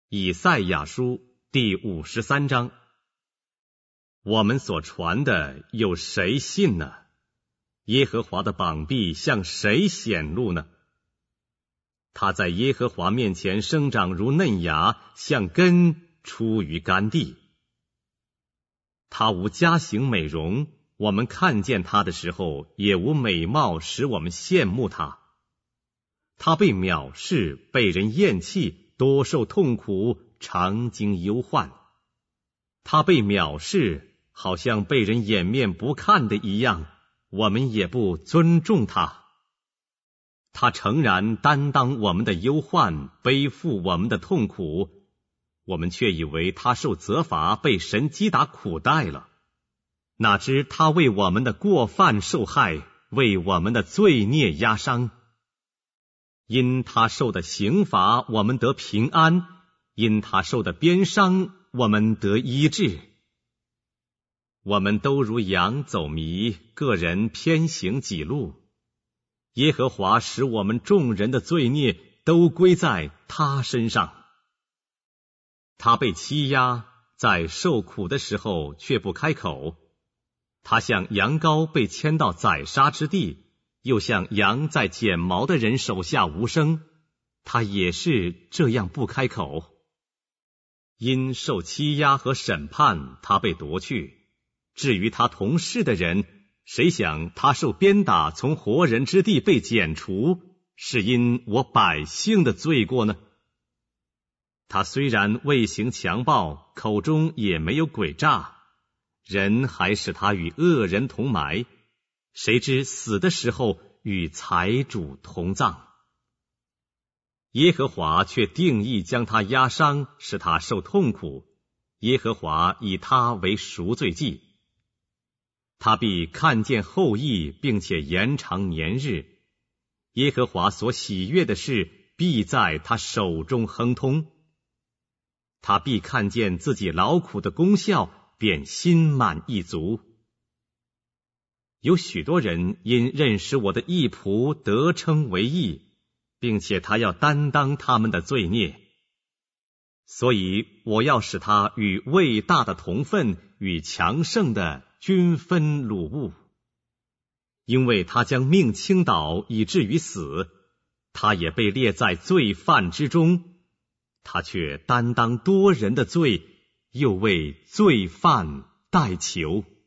以赛亚书第53章。我们所传的有谁信呢？耶和华的膀臂向谁显露呢？他在耶和华面前生长如嫩芽，像根出于干地。他无佳形美容，我们看见他的时候，也无美貌使我们羡慕他。他被藐视，被人厌弃，多受痛苦，常经忧患。他被藐视，好像被人掩面不看的一样，我们也不尊重他。他诚然担当我们的忧患，背负我们的痛苦，我们却以为他受责罚，被神击打苦待了。哪知他为我们的过犯受害，为我们的罪孽压伤。因他受的刑罚，我们得平安；因他受的鞭伤，我们得医治。我们都如羊走迷，个人偏行己路。耶和华使我们众人的罪孽都归在他身上。他被欺压，在受苦的时候却不开口。他像羊羔被牵到宰杀之地，又像羊在剪毛的人手下无声，他也是这样不开口。因受欺压和审判，他被夺去。至于他同事的人，谁想他受鞭打，从活人之地被剪除，是因我百姓的罪过呢？他虽然未行强暴，口中也没有诡诈，人还使他与恶人同埋，谁知死的时候与财主同葬。耶和华却定义将他压伤，使他受痛苦。耶和华以他为赎罪祭。他必看见后裔，并且延长年日。耶和华所喜悦的事，必在他手中亨通。他必看见自己劳苦的功效，便心满意足。有许多人因认识我的义仆得称为义，并且他要担当他们的罪孽。所以我要使他与伟大的同分，与强盛的均分掳物。因为他将命倾倒，以至于死，他也被列在罪犯之中，他却担当多人的罪，又为罪犯代求。